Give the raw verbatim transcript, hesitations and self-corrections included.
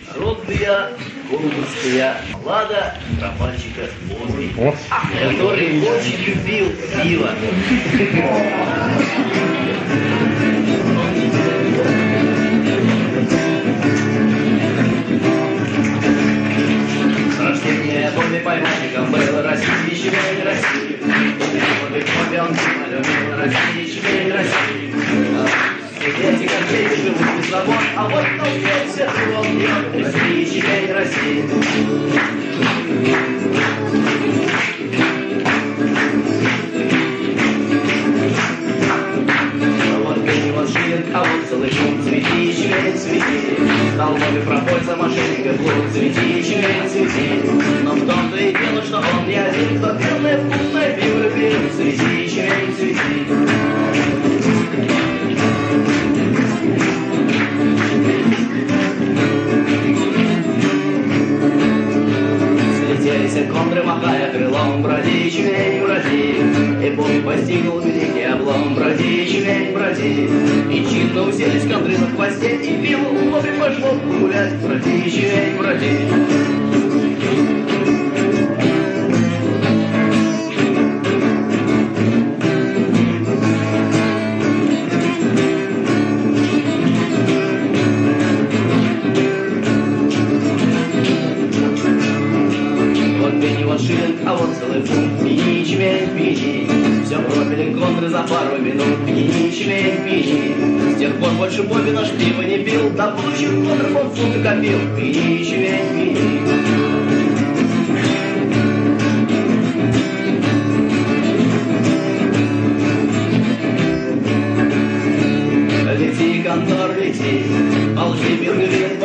Родная курбурская Лада про мальчика Божий, который очень любил пиво. Рождение Бобби поймальником было России, щемель России. Бобби Бобби он любил России, щемель России. Эти конфеты живут без забот, а вот на улице он бьет России, щемель России. А вот целый шум, цвети, щемель, цвети. Стал Бобби пропойца, мошенника, блуд, цвети, щемель, цвети. Но в том-то и дело, что он не один, кто белое вкусное пиво любил, цвети, щемель, цвети. Слетелись контры, махая крылом, броди, щемель, броди. И Бобби постигнул великий облом, броди, щемель, броди. И чинно уселись контры на хвосте, и пиво у Бобби пошло гулять, броди, щемель, броди. А вот целый фунт, пьяни, щемель, пьяни. Все пропили контры за пару минут, пьяни, щемель, пьяни. С тех пор больше Бобби наш пиво не пил, до будущих контров он фунты копил, пьяни, щемель, пьяни. Лети, контор, лети, алжи, бирговин,